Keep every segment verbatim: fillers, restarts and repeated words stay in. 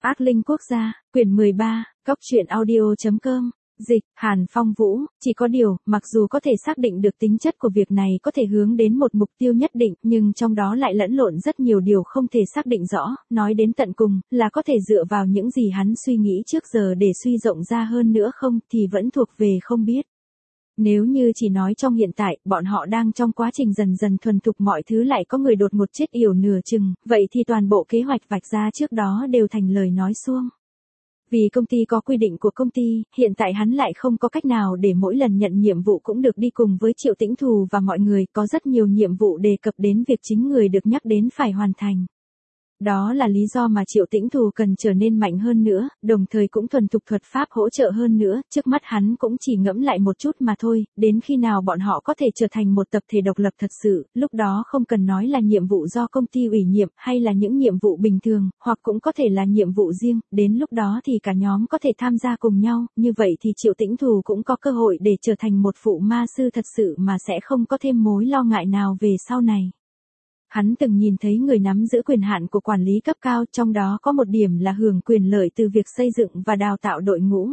Ác linh quốc gia, quyển mười ba, Cóc truyện audio.com, dịch, Hàn Phong Vũ, chỉ có điều, mặc dù có thể xác định được tính chất của việc này có thể hướng đến một mục tiêu nhất định, nhưng trong đó lại lẫn lộn rất nhiều điều không thể xác định rõ, nói đến tận cùng, là có thể dựa vào những gì hắn suy nghĩ trước giờ để suy rộng ra hơn nữa không, thì vẫn thuộc về không biết. Nếu như chỉ nói trong hiện tại, bọn họ đang trong quá trình dần dần thuần thục mọi thứ lại có người đột ngột chết yểu nửa chừng, vậy thì toàn bộ kế hoạch vạch ra trước đó đều thành lời nói suông. Vì công ty có quy định của công ty, hiện tại hắn lại không có cách nào để mỗi lần nhận nhiệm vụ cũng được đi cùng với Triệu Tĩnh Thù và mọi người, có rất nhiều nhiệm vụ đề cập đến việc chính người được nhắc đến phải hoàn thành. Đó là lý do mà Triệu Tĩnh Thù cần trở nên mạnh hơn nữa, đồng thời cũng thuần thục thuật pháp hỗ trợ hơn nữa, trước mắt hắn cũng chỉ ngẫm lại một chút mà thôi, đến khi nào bọn họ có thể trở thành một tập thể độc lập thật sự, lúc đó không cần nói là nhiệm vụ do công ty ủy nhiệm, hay là những nhiệm vụ bình thường, hoặc cũng có thể là nhiệm vụ riêng, đến lúc đó thì cả nhóm có thể tham gia cùng nhau, như vậy thì Triệu Tĩnh Thù cũng có cơ hội để trở thành một phụ ma sư thật sự mà sẽ không có thêm mối lo ngại nào về sau này. Hắn từng nhìn thấy người nắm giữ quyền hạn của quản lý cấp cao, trong đó có một điểm là hưởng quyền lợi từ việc xây dựng và đào tạo đội ngũ.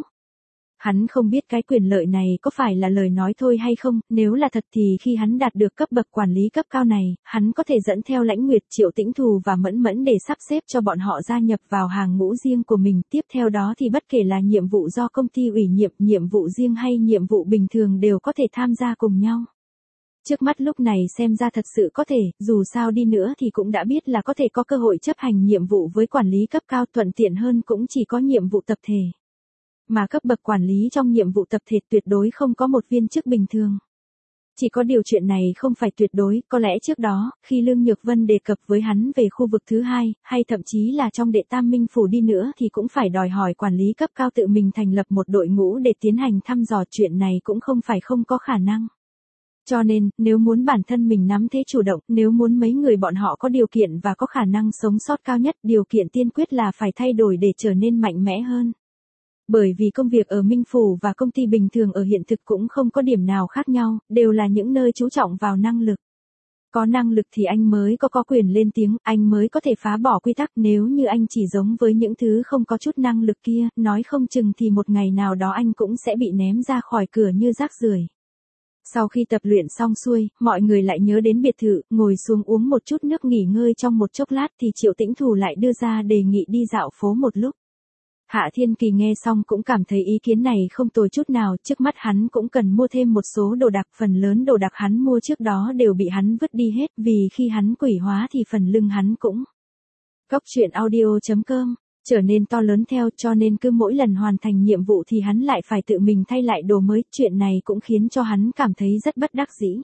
Hắn không biết cái quyền lợi này có phải là lời nói thôi hay không, nếu là thật thì khi hắn đạt được cấp bậc quản lý cấp cao này, hắn có thể dẫn theo Lãnh Nguyệt, Triệu Tĩnh Thù và Mẫn Mẫn để sắp xếp cho bọn họ gia nhập vào hàng ngũ riêng của mình, tiếp theo đó thì bất kể là nhiệm vụ do công ty ủy nhiệm, nhiệm vụ riêng hay nhiệm vụ bình thường đều có thể tham gia cùng nhau. Trước mắt lúc này xem ra thật sự có thể, dù sao đi nữa thì cũng đã biết là có thể có cơ hội chấp hành nhiệm vụ với quản lý cấp cao, thuận tiện hơn cũng chỉ có nhiệm vụ tập thể. Mà cấp bậc quản lý trong nhiệm vụ tập thể tuyệt đối không có một viên chức bình thường. Chỉ có điều chuyện này không phải tuyệt đối, có lẽ trước đó, khi Lương Nhược Vân đề cập với hắn về khu vực thứ hai, hay thậm chí là trong Đệ Tam Minh Phủ đi nữa thì cũng phải đòi hỏi quản lý cấp cao tự mình thành lập một đội ngũ để tiến hành thăm dò, chuyện này cũng không phải không có khả năng. Cho nên, nếu muốn bản thân mình nắm thế chủ động, nếu muốn mấy người bọn họ có điều kiện và có khả năng sống sót cao nhất, điều kiện tiên quyết là phải thay đổi để trở nên mạnh mẽ hơn. Bởi vì công việc ở Minh Phủ và công ty bình thường ở hiện thực cũng không có điểm nào khác nhau, đều là những nơi chú trọng vào năng lực. Có năng lực thì anh mới có có quyền lên tiếng, anh mới có thể phá bỏ quy tắc, nếu như anh chỉ giống với những thứ không có chút năng lực kia, nói không chừng thì một ngày nào đó anh cũng sẽ bị ném ra khỏi cửa như rác rưởi. Sau khi tập luyện xong xuôi, mọi người lại nhớ đến biệt thự, ngồi xuống uống một chút nước nghỉ ngơi trong một chốc lát thì Triệu Tĩnh Thù lại đưa ra đề nghị đi dạo phố một lúc. Hạ Thiên Kỳ nghe xong cũng cảm thấy ý kiến này không tồi chút nào, trước mắt hắn cũng cần mua thêm một số đồ đạc, phần lớn đồ đạc hắn mua trước đó đều bị hắn vứt đi hết, vì khi hắn quỷ hóa thì phần lưng hắn cũng. Cóc truyện audio.com trở nên to lớn theo, cho nên cứ mỗi lần hoàn thành nhiệm vụ thì hắn lại phải tự mình thay lại đồ mới, chuyện này cũng khiến cho hắn cảm thấy rất bất đắc dĩ.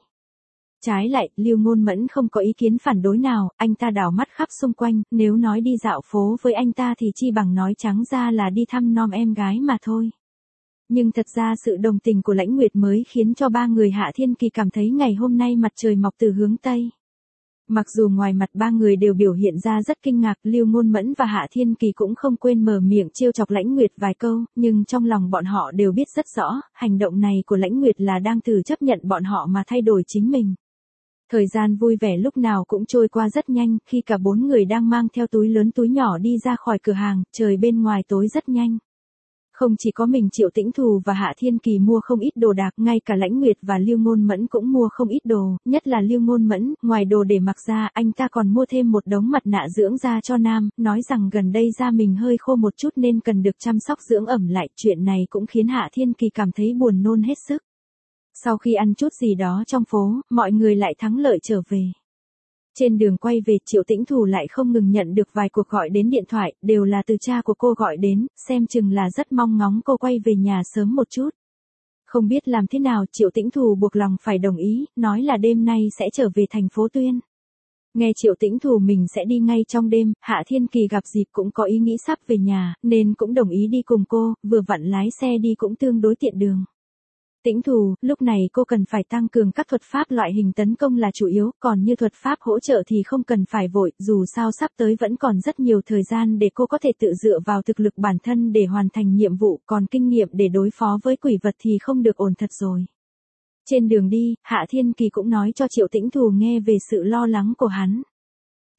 Trái lại, Lưu Ngôn Mẫn không có ý kiến phản đối nào, anh ta đảo mắt khắp xung quanh, nếu nói đi dạo phố với anh ta thì chi bằng nói trắng ra là đi thăm nom em gái mà thôi. Nhưng thật ra sự đồng tình của Lãnh Nguyệt mới khiến cho ba người Hạ Thiên Kỳ cảm thấy ngày hôm nay mặt trời mọc từ hướng Tây. Mặc dù ngoài mặt ba người đều biểu hiện ra rất kinh ngạc, Lưu Ngôn Mẫn và Hạ Thiên Kỳ cũng không quên mở miệng trêu chọc Lãnh Nguyệt vài câu, nhưng trong lòng bọn họ đều biết rất rõ, hành động này của Lãnh Nguyệt là đang thử chấp nhận bọn họ mà thay đổi chính mình. Thời gian vui vẻ lúc nào cũng trôi qua rất nhanh, khi cả bốn người đang mang theo túi lớn túi nhỏ đi ra khỏi cửa hàng, trời bên ngoài tối rất nhanh. Không chỉ có mình Triệu Tĩnh Thù và Hạ Thiên Kỳ mua không ít đồ đạc, ngay cả Lãnh Nguyệt và Lưu Ngôn Mẫn cũng mua không ít đồ, nhất là Lưu Ngôn Mẫn, ngoài đồ để mặc ra, anh ta còn mua thêm một đống mặt nạ dưỡng da cho nam, nói rằng gần đây da mình hơi khô một chút nên cần được chăm sóc dưỡng ẩm lại, chuyện này cũng khiến Hạ Thiên Kỳ cảm thấy buồn nôn hết sức. Sau khi ăn chút gì đó trong phố, mọi người lại thắng lợi trở về. Trên đường quay về, Triệu Tĩnh Thù lại không ngừng nhận được vài cuộc gọi đến điện thoại, đều là từ cha của cô gọi đến, xem chừng là rất mong ngóng cô quay về nhà sớm một chút. Không biết làm thế nào, Triệu Tĩnh Thù buộc lòng phải đồng ý, nói là đêm nay sẽ trở về thành phố Tuyên. Nghe Triệu Tĩnh Thù mình sẽ đi ngay trong đêm, Hạ Thiên Kỳ gặp dịp cũng có ý nghĩ sắp về nhà, nên cũng đồng ý đi cùng cô, vừa vặn lái xe đi cũng tương đối tiện đường. Tĩnh Thù, lúc này cô cần phải tăng cường các thuật pháp loại hình tấn công là chủ yếu, còn như thuật pháp hỗ trợ thì không cần phải vội, dù sao sắp tới vẫn còn rất nhiều thời gian để cô có thể tự dựa vào thực lực bản thân để hoàn thành nhiệm vụ, còn kinh nghiệm để đối phó với quỷ vật thì không được ổn thật rồi. Trên đường đi, Hạ Thiên Kỳ cũng nói cho Triệu Tĩnh Thù nghe về sự lo lắng của hắn.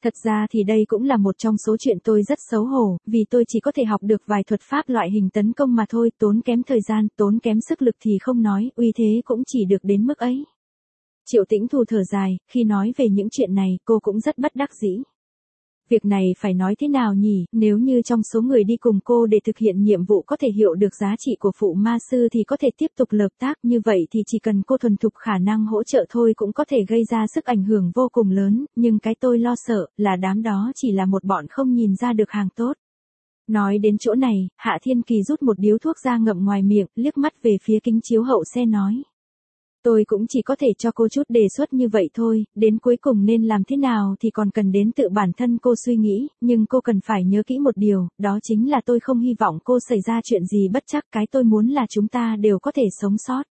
Thật ra thì đây cũng là một trong số chuyện tôi rất xấu hổ, vì tôi chỉ có thể học được vài thuật pháp loại hình tấn công mà thôi, tốn kém thời gian, tốn kém sức lực thì không nói, uy thế cũng chỉ được đến mức ấy. Triệu Tĩnh Thù thở dài, khi nói về những chuyện này, cô cũng rất bất đắc dĩ. Việc này phải nói thế nào nhỉ, nếu như trong số người đi cùng cô để thực hiện nhiệm vụ có thể hiểu được giá trị của phụ ma sư thì có thể tiếp tục hợp tác, như vậy thì chỉ cần cô thuần thục khả năng hỗ trợ thôi cũng có thể gây ra sức ảnh hưởng vô cùng lớn, nhưng cái tôi lo sợ là đám đó chỉ là một bọn không nhìn ra được hàng tốt. Nói đến chỗ này, Hạ Thiên Kỳ rút một điếu thuốc ra ngậm ngoài miệng, liếc mắt về phía kính chiếu hậu xe nói. Tôi cũng chỉ có thể cho cô chút đề xuất như vậy thôi, đến cuối cùng nên làm thế nào thì còn cần đến tự bản thân cô suy nghĩ, nhưng cô cần phải nhớ kỹ một điều, đó chính là tôi không hy vọng cô xảy ra chuyện gì bất trắc, cái tôi muốn là chúng ta đều có thể sống sót.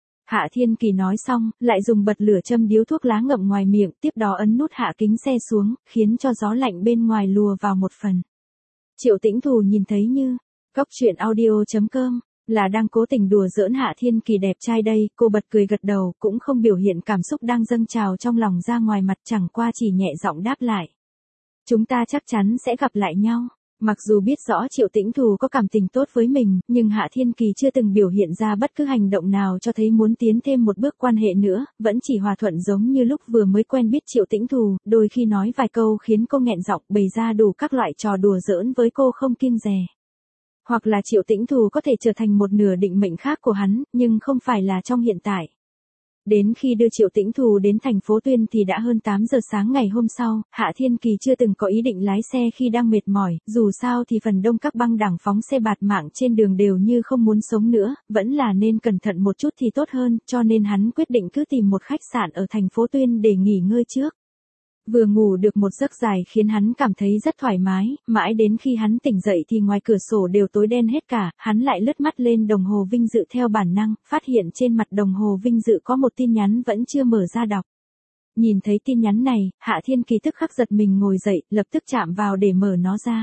Hạ Thiên Kỳ nói xong, lại dùng bật lửa châm điếu thuốc lá ngậm ngoài miệng, tiếp đó ấn nút hạ kính xe xuống, khiến cho gió lạnh bên ngoài lùa vào một phần. Triệu Tĩnh Thù nhìn thấy như, góc truyện audio chấm com. Là đang cố tình đùa giỡn Hạ Thiên Kỳ đẹp trai đây, cô bật cười gật đầu, cũng không biểu hiện cảm xúc đang dâng trào trong lòng ra ngoài mặt, chẳng qua chỉ nhẹ giọng đáp lại. Chúng ta chắc chắn sẽ gặp lại nhau. Mặc dù biết rõ Triệu Tĩnh Thù có cảm tình tốt với mình, nhưng Hạ Thiên Kỳ chưa từng biểu hiện ra bất cứ hành động nào cho thấy muốn tiến thêm một bước quan hệ nữa, vẫn chỉ hòa thuận giống như lúc vừa mới quen biết Triệu Tĩnh Thù, đôi khi nói vài câu khiến cô nghẹn giọng, bày ra đủ các loại trò đùa giỡn với cô không kiêng dè. Hoặc là Triệu Tĩnh Thù có thể trở thành một nửa định mệnh khác của hắn, nhưng không phải là trong hiện tại. Đến khi đưa Triệu Tĩnh Thù đến thành phố Tuyên thì đã hơn tám giờ sáng ngày hôm sau, Hạ Thiên Kỳ chưa từng có ý định lái xe khi đang mệt mỏi, dù sao thì phần đông các băng đảng phóng xe bạt mạng trên đường đều như không muốn sống nữa, vẫn là nên cẩn thận một chút thì tốt hơn, cho nên hắn quyết định cứ tìm một khách sạn ở thành phố Tuyên để nghỉ ngơi trước. Vừa ngủ được một giấc dài khiến hắn cảm thấy rất thoải mái, mãi đến khi hắn tỉnh dậy thì ngoài cửa sổ đều tối đen hết cả, hắn lại lướt mắt lên đồng hồ vinh dự theo bản năng, phát hiện trên mặt đồng hồ vinh dự có một tin nhắn vẫn chưa mở ra đọc. Nhìn thấy tin nhắn này, Hạ Thiên Kỳ tức khắc giật mình ngồi dậy, lập tức chạm vào để mở nó ra.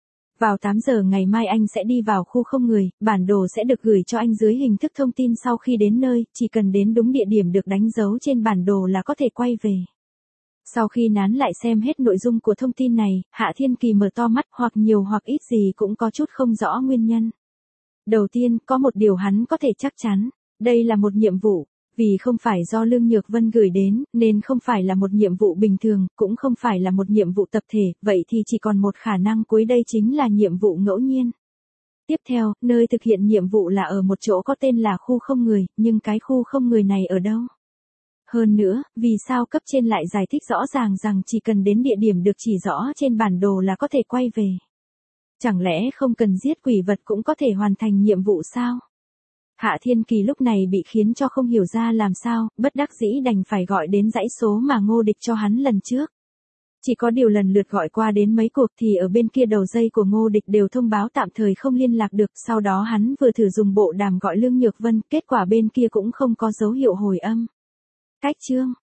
Vào tám giờ ngày mai anh sẽ đi vào khu không người, bản đồ sẽ được gửi cho anh dưới hình thức thông tin sau khi đến nơi, chỉ cần đến đúng địa điểm được đánh dấu trên bản đồ là có thể quay về. Sau khi nán lại xem hết nội dung của thông tin này, Hạ Thiên Kỳ mở to mắt, hoặc nhiều hoặc ít gì cũng có chút không rõ nguyên nhân. Đầu tiên, có một điều hắn có thể chắc chắn, đây là một nhiệm vụ, vì không phải do Lương Nhược Vân gửi đến, nên không phải là một nhiệm vụ bình thường, cũng không phải là một nhiệm vụ tập thể, vậy thì chỉ còn một khả năng cuối, đây chính là nhiệm vụ ngẫu nhiên. Tiếp theo, nơi thực hiện nhiệm vụ là ở một chỗ có tên là khu không người, nhưng cái khu không người này ở đâu? Hơn nữa, vì sao cấp trên lại giải thích rõ ràng rằng chỉ cần đến địa điểm được chỉ rõ trên bản đồ là có thể quay về? Chẳng lẽ không cần giết quỷ vật cũng có thể hoàn thành nhiệm vụ sao? Hạ Thiên Kỳ lúc này bị khiến cho không hiểu ra làm sao, bất đắc dĩ đành phải gọi đến dãy số mà Ngô Địch cho hắn lần trước. Chỉ có điều lần lượt gọi qua đến mấy cuộc thì ở bên kia đầu dây của Ngô Địch đều thông báo tạm thời không liên lạc được, sau đó hắn vừa thử dùng bộ đàm gọi Lương Nhược Vân, kết quả bên kia cũng không có dấu hiệu hồi âm. Cách chương